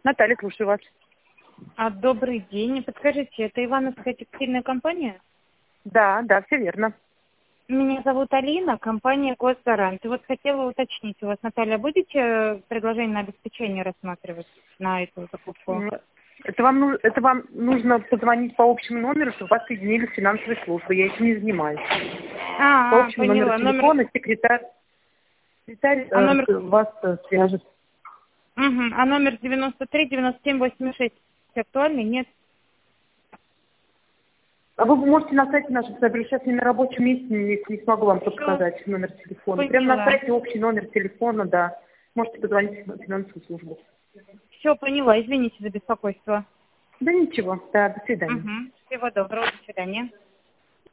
Наталья, слушаю вас. Добрый день. Подскажите, это Ивановская текстильная компания? Да, все верно. Меня зовут Алина, компания Госгарант. И вот хотела уточнить, у вас, Наталья, будете предложение на обеспечение рассматривать на эту закупку? Это вам нужно позвонить по общему номеру, чтобы вас соединили с финансовой службой. Я этим не занимаюсь. По общему Поняла. номеру телефона секретарь номер... вас свяжет. А номер 93 97 86 актуальный? Нет? А вы можете на сайте нашем, сейчас не на рабочем месте, не смогу вам подсказать номер телефона. Поняла. Прямо на сайте общий номер телефона, да. Можете позвонить в финансовую службу. Все, поняла. Извините за беспокойство. Да ничего, да, до свидания. Всего доброго, до свидания.